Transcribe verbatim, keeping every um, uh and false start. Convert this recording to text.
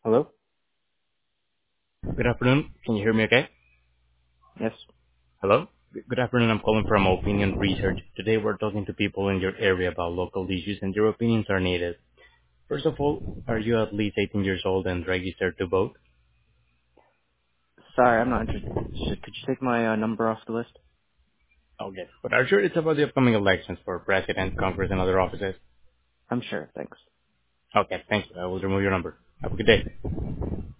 Hello? Good afternoon. Can you hear me okay? Yes. Hello? Good afternoon. I'm calling from Opinion Research. Today we're talking to people in your area about local issues and your opinions are needed. First of all, are you at least eighteen years old and registered to vote? Sorry, I'm not interested. Could you take my uh, number off the list? Okay. But are you sure it's about the upcoming elections for President, Congress, and other offices? I'm sure, thanks. Okay, thank you. I will remove your number. Have a good day.